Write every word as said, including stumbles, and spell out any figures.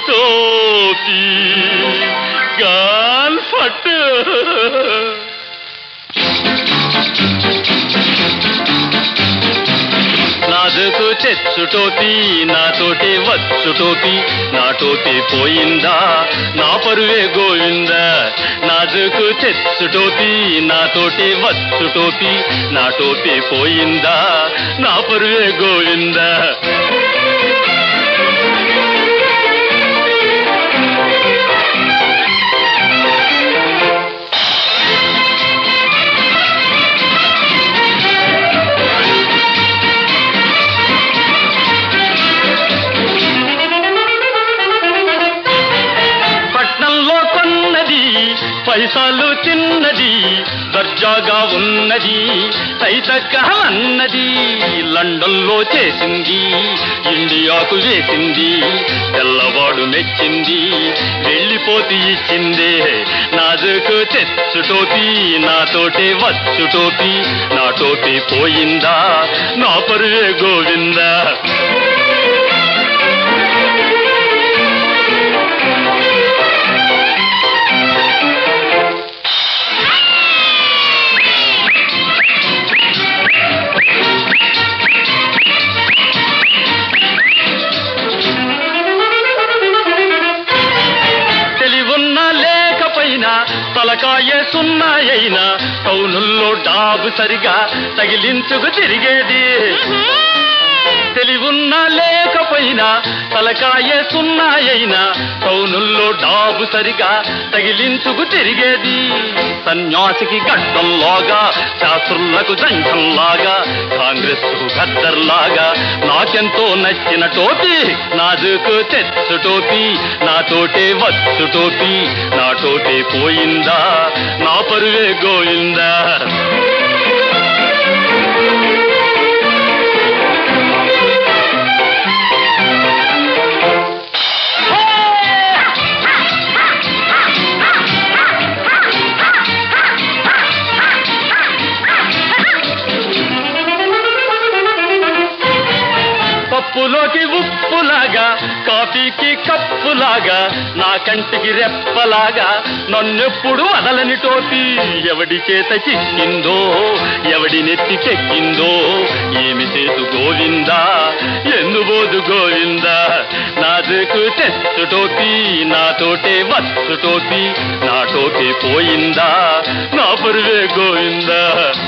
టోపీ గాల్ ఫట్ నాదుకు తెచ్చు టోపీ నాతోటి వచ్చు టోపీ నా టోపీ పోయిందా నా పరువే గోవిందా నాదుకు తెచ్చు టోపీ నాతోటి వచ్చు టోపీ నా టోపీ పోయిందా నా పరువే గోవిందా పైసాలు తిన్నది దర్జాగా ఉన్నది తైతక్కహమన్నది లండన్లో చేసింది ఇండియాకు వేసింది తెల్లవాడు మెచ్చింది వెళ్ళిపోతూ ఇచ్చిందే నాదుకు తెచ్చు టోపీ నాతోటి వచ్చు టోపీ నా టోపీ పోయిందా నా పరువే గోవిందా తలకాయ సున్నాయైనా టౌనుల్లో డాబు సరిగా తగిలించుకు తిరిగేది తెలివున్నా లేకపోయినా తలకాయ సున్నాయైనా టౌనుల్లో డాబు సరిగా తగిలించుకు తిరిగేది సన్యాసికి గడ్డంలాగా శాస్త్రులకు దండంలాగా కాంగ్రెస్ కు గద్దర్లాగా నాకెంతో నచ్చిన టోపీ నాదుకు తెచ్చు టోపీ నాతోటే వచ్చు టోపీ నా టోపీ పోయిందా నా పరువే గోవిందా పప్పులోకి ఉప్పులాగా కాఫీకి కప్పులాగా నా కంటికి రెప్పలాగా నన్నెప్పుడు వదలని టోపీ ఎవడి చేత చిక్కిందో ఎవడి నెత్తికెక్కిందో ఏమి చేతు గోవిందా ఎందుబోదు గోవిందా నాదుకు తెచ్చు టోపీ నాతోటే వచ్చు టోపీ నా టోపీ పోయిందా నా పరువే గోవిందా